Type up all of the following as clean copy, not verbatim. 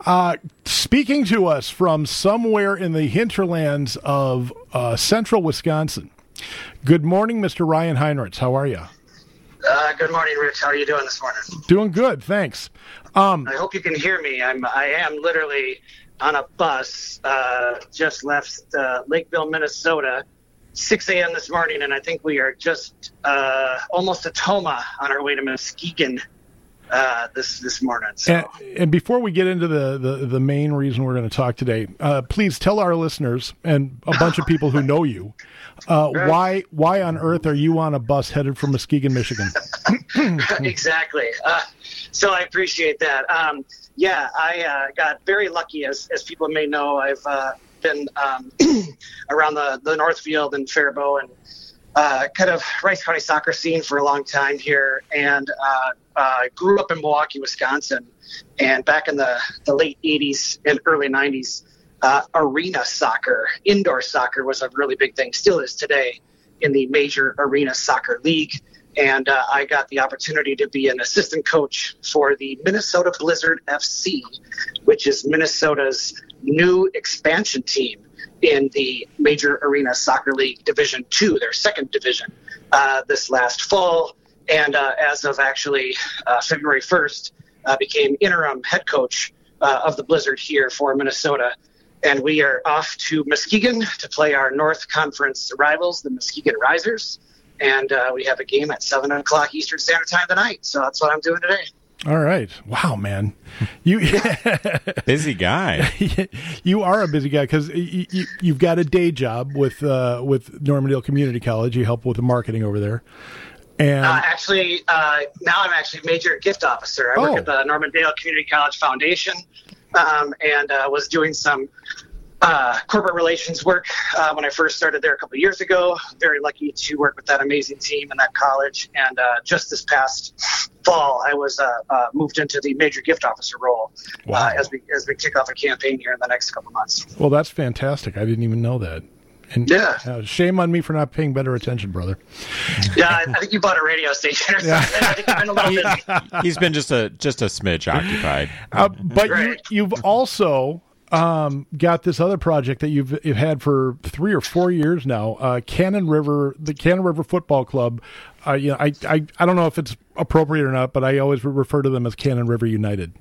Speaking to us from somewhere in the hinterlands of central Wisconsin. Good morning, Mr. Ryan Heinrichs. How are you? Good morning, Rich. How are you doing this morning? Doing good, thanks. I hope you can hear me. I am literally on a bus, just left Lakeville, Minnesota, 6 a.m. this morning, and I think we are just almost to Toma on our way to Muskegon this morning. So. And before we get into the main reason we're going to talk today, please tell our listeners and a bunch of people who know you, why on earth are you on a bus headed for Muskegon, Michigan? Exactly. So I appreciate that. I got very lucky, as people may know. I've been around the Northfield and Faribault and kind of Rice County soccer scene for a long time here, and grew up in Milwaukee, Wisconsin. And back in the late 80s and early 90s, arena soccer, indoor soccer was a really big thing, still is today, in the major arena soccer league. And I got the opportunity to be an assistant coach for the Minnesota Blizzard FC, which is Minnesota's new expansion team in the Major Arena Soccer League Division II, their second division, this last fall. And as of actually February 1st, became interim head coach of the Blizzard here for Minnesota. And we are off to Muskegon to play our North Conference rivals, the Muskegon Risers. And we have a game at 7 o'clock Eastern Standard Time tonight. So that's what I'm doing today. All right. Wow, man. You busy guy. You are a busy guy because you've got a day job with Normandale Community College. You help with the marketing over there. And now I'm actually major gift officer. I work at the Normandale Community College Foundation, and was doing some corporate relations work when I first started there a couple of years ago. Very lucky to work with that amazing team in that college. And just this past fall, I was moved into the major gift officer role. Wow. As we kick off a campaign here in the next couple of months. Well, that's fantastic. I didn't even know that. And shame on me for not paying better attention, brother. Yeah, I think you bought a radio station or something. I think you've been a little busy. He's been just a smidge occupied. But right. you've also got this other project that you've had for 3 or 4 years now, the Cannon River Football Club. I don't know if it's appropriate or not, but I always refer to them as Cannon River United.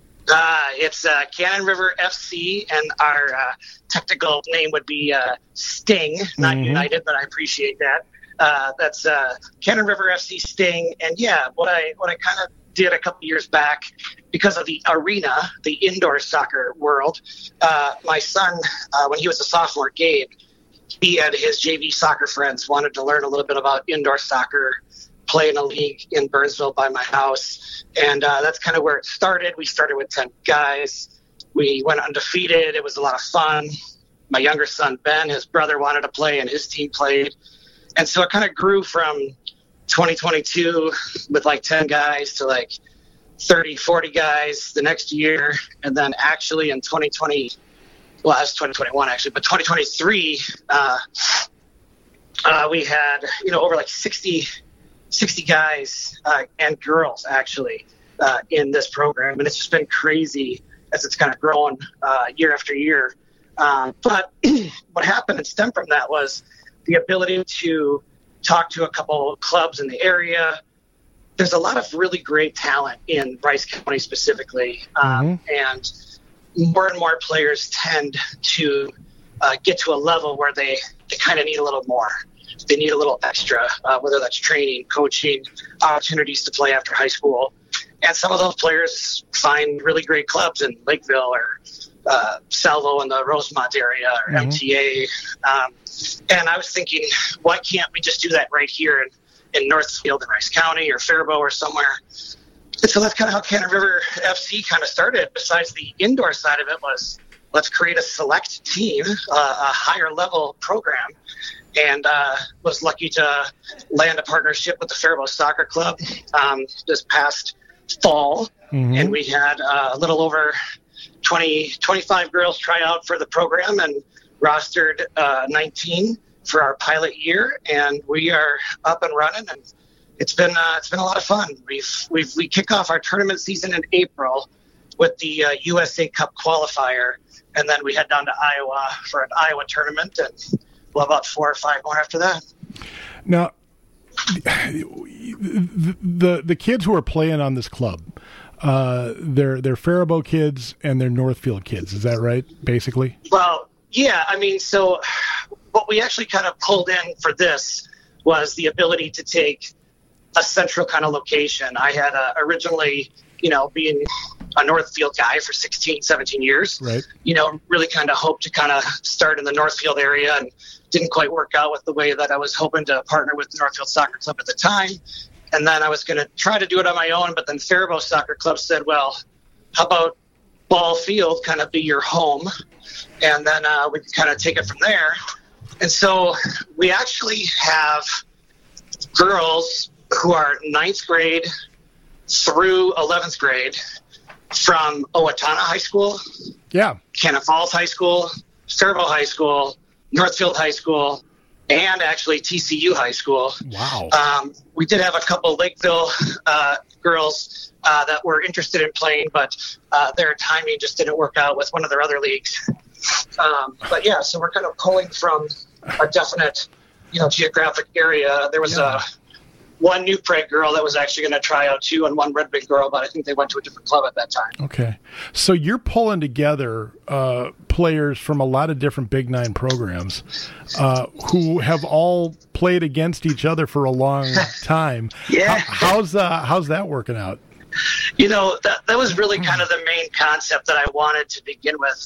It's Cannon River FC, and our technical name would be Sting, not United, but I appreciate that. That's Cannon River FC Sting, and what I kind of did a couple years back, because of the arena, the indoor soccer world. My son, when he was a sophomore, Gabe, he and his JV soccer friends wanted to learn a little bit about indoor soccer, play in a league in Burnsville by my house. And that's kind of where it started. We started with 10 guys. We went undefeated. It was a lot of fun. My younger son, Ben, his brother wanted to play, and his team played. And so it kind of grew from 2022 with like 10 guys to like 30, 40 guys the next year. And then actually in 2020, well, that's 2021 actually, but 2023, we had, over like 60 guys and girls actually in this program. And it's just been crazy as it's kind of grown year after year. But what happened and stemmed from that was the ability to talk to a couple clubs in the area. There's a lot of really great talent in Rice County specifically. And more players tend to get to a level where they kind of need a little more. They need a little extra, whether that's training, coaching, opportunities to play after high school. And some of those players find really great clubs in Lakeville or Salvo in the Rosemont area or MTA. And I was thinking, why can't we just do that right here in Northfield in Rice County or Faribault or somewhere? And so that's kind of how Cannon River FC kind of started. Besides the indoor side of it was, let's create a select team, a higher level program. And was lucky to land a partnership with the Faribault Soccer Club this past fall. And we had a little over 25 girls try out for the program and rostered 19 for our pilot year. And we are up and running, and it's been a lot of fun. We kick off our tournament season in April with the USA Cup qualifier, and then we head down to Iowa for an Iowa tournament, and we'll have about 4 or 5 more after that. Now, the kids who are playing on this club, they're Faribault kids and they're Northfield kids. Is that right, basically? Well, yeah. I mean, so what we actually kind of pulled in for this was the ability to take a central kind of location. I had originally, being a Northfield guy for 16, 17 years, right. Really kind of hoped to kind of start in the Northfield area, and didn't quite work out with the way that I was hoping to partner with the Northfield Soccer Club at the time. And then I was going to try to do it on my own, but then Faribault Soccer Club said, well, how about Ball Field kind of be your home? And then we can kind of take it from there. And so we actually have girls who are 9th grade through 11th grade from Owatonna High School, Cannon Falls High School, Faribault High School, Northfield High School, and actually TCU High School. Wow. We did have a couple Lakeville girls that were interested in playing, but their timing just didn't work out with one of their other leagues. But yeah, so we're kind of pulling from a definite, geographic area. There was one New Prague girl that was actually going to try out too, and one Red Wing girl, but I think they went to a different club at that time. Okay. So you're pulling together players from a lot of different Big Nine programs who have all played against each other for a long time. Yeah. How's that working out? That was really kind of the main concept that I wanted to begin with.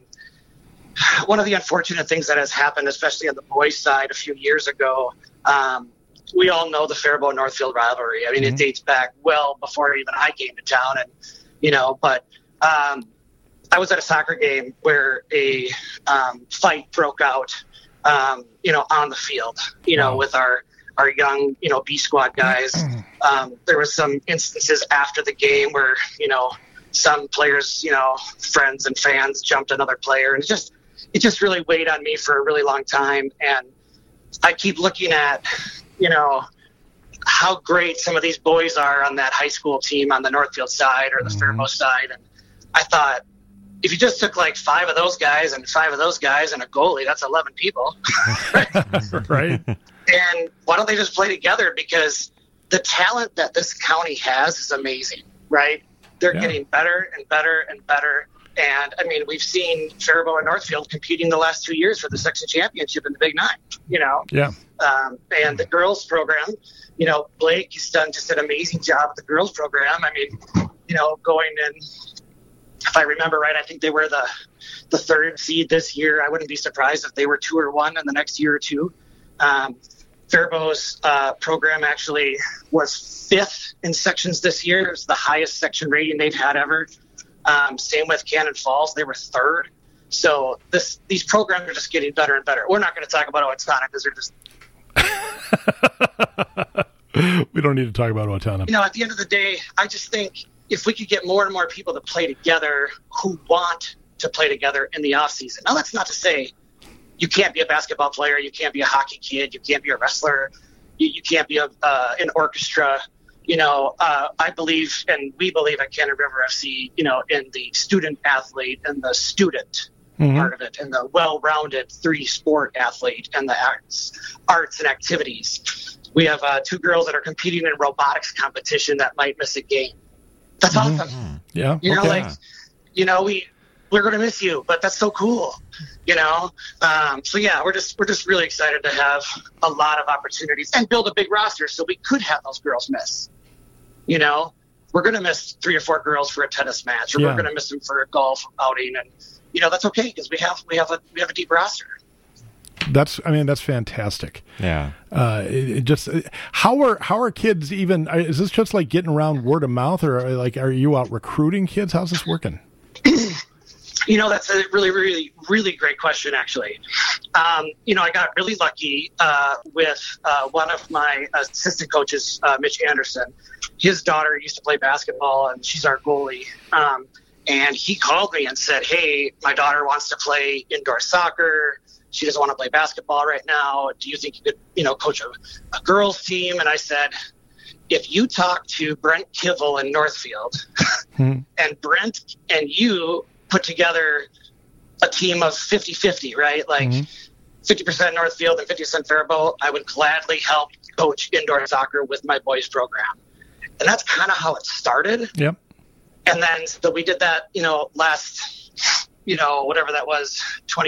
One of the unfortunate things that has happened, especially on the boys' side a few years ago, we all know the Faribault-Northfield rivalry. I mean, It dates back well before even I came to town. And, but I was at a soccer game where a fight broke out, on the field, with our young, B squad guys. There was some instances after the game where, some players, friends and fans jumped another player. And it just really weighed on me for a really long time. And I keep looking at, how great some of these boys are on that high school team on the Northfield side or the Faribault side. And I thought, if you just took like 5 of those guys and 5 of those guys and a goalie, that's 11 people. Right. And why don't they just play together? Because the talent that this county has is amazing, right? They're getting better and better and better. And, I mean, we've seen Faribault and Northfield competing the last 2 years for the section championship in the Big Nine, Yeah. And the girls program, Blake has done just an amazing job with the girls program. I mean, going in, if I remember right, I think they were the 3rd seed this year. I wouldn't be surprised if they were 2 or 1 in the next year or two. Faribault's program actually was 5th in sections this year. It was the highest section rating they've had ever. Same with Cannon Falls. They were 3rd. So these programs are just getting better and better. We're not going to talk about Owatonna because they're just... We don't need to talk about Owatonna. At the end of the day, I just think if we could get more and more people to play together who want to play together in the off season. Now, that's not to say you can't be a basketball player, you can't be a hockey kid, you can't be a wrestler, you can't be an orchestra. I believe, and we believe at Cannon River FC, in the student athlete and the student part of it, and the well-rounded 3-sport athlete and the arts and activities. We have 2 girls that are competing in robotics competition that might miss a game. That's awesome. Yeah. We're going to miss you, but that's so cool. So yeah, we're just really excited to have a lot of opportunities and build a big roster so we could have those girls miss. We're going to miss 3 or 4 girls for a tennis match, or we're going to miss them for a golf outing, and that's okay because we have a deep roster. That's fantastic. Yeah. How are kids even? Is this just like getting around word of mouth, or are you out recruiting kids? How's this working? That's a really, really, really great question, actually. I got really lucky with one of my assistant coaches, Mitch Anderson. His daughter used to play basketball, and she's our goalie. And he called me and said, hey, my daughter wants to play indoor soccer. She doesn't want to play basketball right now. Do you think you could, coach a girls team? And I said, if you talk to Brent Kivel in Northfield and Brent and you put together a team of 50-50, right? Like 50% Northfield and 50% Faribault, I would gladly help coach indoor soccer with my boys program. And that's kind of how it started. Yep. And then so we did that, last, whatever that was,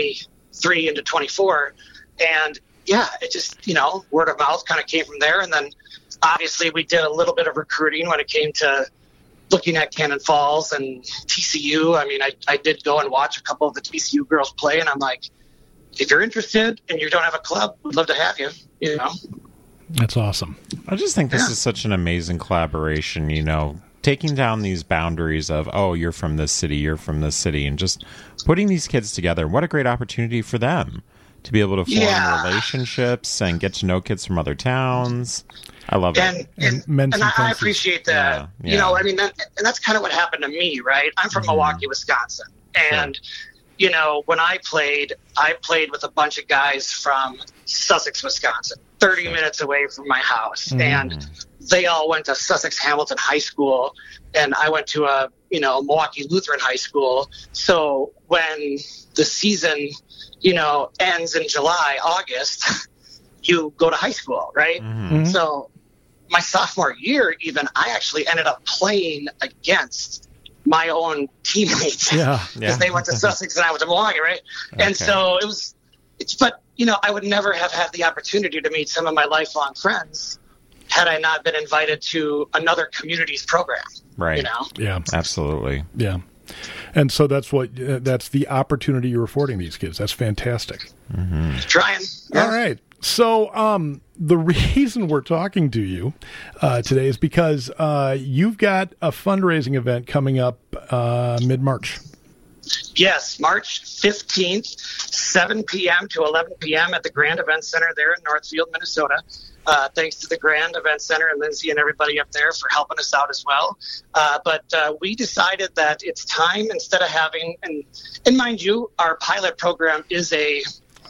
23 into 24. And yeah, it just, word of mouth kind of came from there. And then obviously we did a little bit of recruiting when it came to looking at Cannon Falls and TCU. I mean, I did go and watch a couple of the TCU girls play, and I'm like, if you're interested and you don't have a club, we'd love to have you, That's awesome. I just think this is such an amazing collaboration, taking down these boundaries of, oh, you're from this city, and just putting these kids together. What a great opportunity for them to be able to form relationships and get to know kids from other towns. I love it. And I appreciate that. Yeah. And that's kind of what happened to me, right? I'm from Milwaukee, Wisconsin. And, when I played with a bunch of guys from Sussex, Wisconsin, 30 minutes away from my house. And they all went to Sussex Hamilton High School, and I went to a, Milwaukee Lutheran High School. So when the season, ends in July, August, you go to high school, right? So my sophomore year, even, I actually ended up playing against my own teammates because they went to Sussex and I went to Milwaukee, right? Okay. And so but I would never have had the opportunity to meet some of my lifelong friends had I not been invited to another community's program. Right. Yeah, absolutely. Yeah. And so that's the opportunity you're affording these kids. That's fantastic. Trying. Yeah. All right. So the reason we're talking to you today is because you've got a fundraising event coming up mid-March. Yes, March 15th, 7 p.m. to 11 p.m. at the Grand Event Center there in Northfield, Minnesota. Thanks to the Grand Event Center and Lindsay and everybody up there for helping us out as well. But we decided that it's time, instead of having, and mind you, our pilot program is a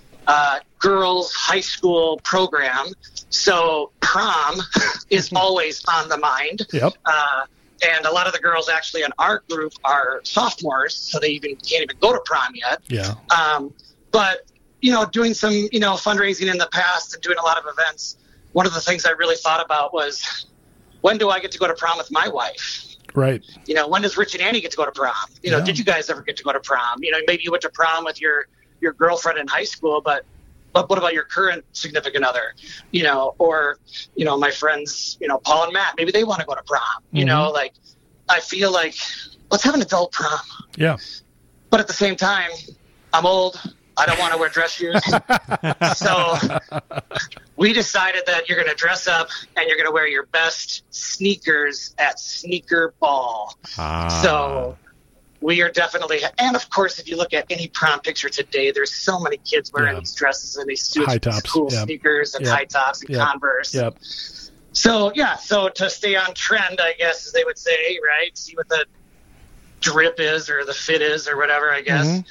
girls' high school program, so prom is always on the mind. Yep. And a lot of the girls actually in our group are sophomores, so they can't even go to prom yet. Yeah. But, doing some, fundraising in the past and doing a lot of events, one of the things I really thought about was, when do I get to go to prom with my wife? Right. When does Rich and Annie get to go to prom? Did you guys ever get to go to prom? Maybe you went to prom with your girlfriend in high school, but what about your current significant other? Or my friends, Paul and Matt, maybe they want to go to prom. I feel like, let's have an adult prom. Yeah. But at the same time, I'm old. I don't want to wear dress shoes. So we decided that you're going to dress up and you're going to wear your best sneakers at Sneaker Ball. So we are definitely, and of course, if you look at any prom picture today, there's so many kids wearing these dresses and these suits, high tops, cool sneakers and high tops and Converse. Yep. So to stay on trend, I guess, as they would say, right? See what the drip is or the fit is or whatever, I guess.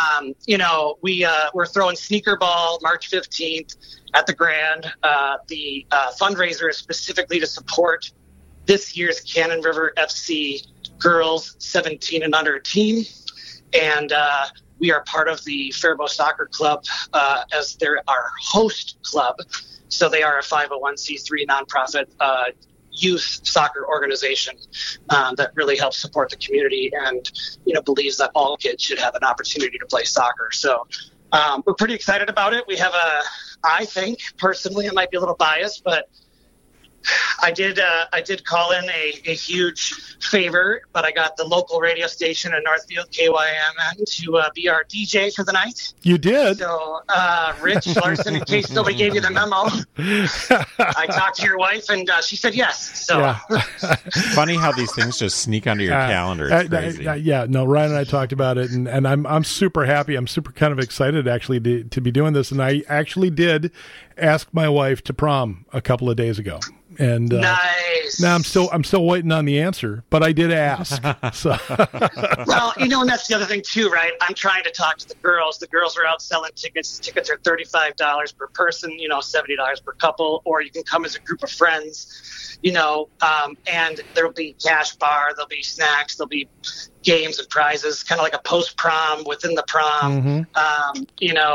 We're throwing Sneaker Ball March 15th at the Grand. The fundraiser is specifically to support this year's Cannon River FC girls 17 and under team. And we are part of the Faribault Soccer Club as they're our host club. So they are a 501c3 nonprofit youth soccer organization that really helps support the community and, believes that all kids should have an opportunity to play soccer. So we're pretty excited about it. We have I think personally, it might be a little biased, but I did call in a huge favor, but I got the local radio station in Northfield, KYMN, to be our DJ for the night. You did? So, Rich Larson, in case nobody gave you the memo, I talked to your wife, and she said yes. So, funny how these things just sneak onto your calendar. It's crazy. Ryan and I talked about it, and I'm super happy. I'm super kind of excited, actually, to be doing this. And I actually did ask my wife to prom a couple of days ago. And nice. Now I'm still waiting on the answer, but I did ask. So well, and that's the other thing too, right? I'm trying to talk to the girls. The girls are out selling tickets. Tickets are $35 per person, $70 per couple, or you can come as a group of friends. and there'll be cash bar, there'll be snacks, there'll be games and prizes, kind of like a post prom within the prom. And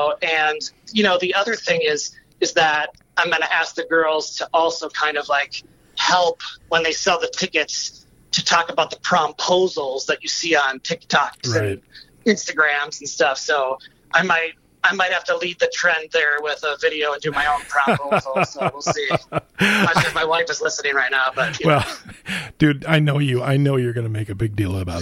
the other thing is that I'm going to ask the girls to also kind of like help when they sell the tickets to talk about the promposals that you see on TikToks and Instagrams and stuff. So I might have to lead the trend there with a video and do my own promposal. So we'll see. I'm not sure if my wife is listening right now, but dude, I know you. I know you're going to make a big deal about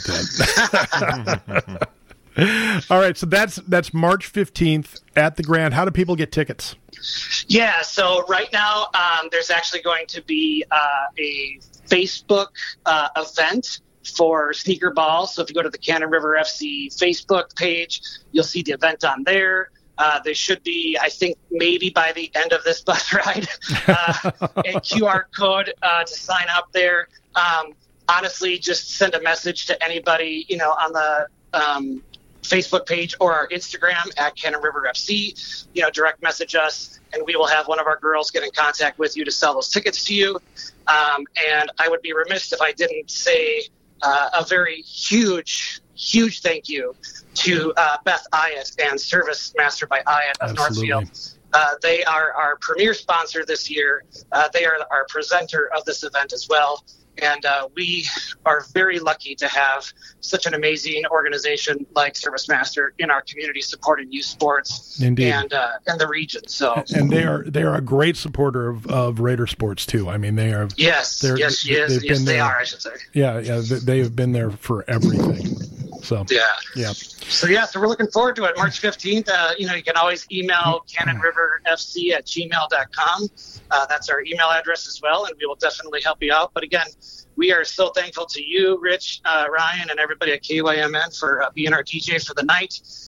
that. All right, so that's March 15th at the Grand. How do people get tickets? Yeah, so right now there's actually going to be a Facebook event for Sneaker Ball. So if you go to the Cannon River FC Facebook page, you'll see the event on there. There should be, I think, maybe by the end of this bus ride, a QR code to sign up there. Honestly, just send a message to anybody, on the Facebook page or our Instagram at Cannon River FC. Direct message us, and we will have one of our girls get in contact with you to sell those tickets to you. And I would be remiss if I didn't say a very huge thank you to Beth Ayatt and Service Master by Ayatt of Northfield. They are our premier sponsor this year. They are our presenter of this event as well. And we are very lucky to have such an amazing organization like Service Master in our community supporting youth sports. Indeed. And the region. So, and they are a great supporter of Raider sports too. I mean, they are. Yes, they are. I should say. Yeah, they have been there for everything. So So we're looking forward to it. March 15th. You can always email cannonriverfc@gmail.com. That's our email address as well, and we will definitely help you out. But again, we are so thankful to you, Rich, Ryan, and everybody at KYMN for being our DJ for the night.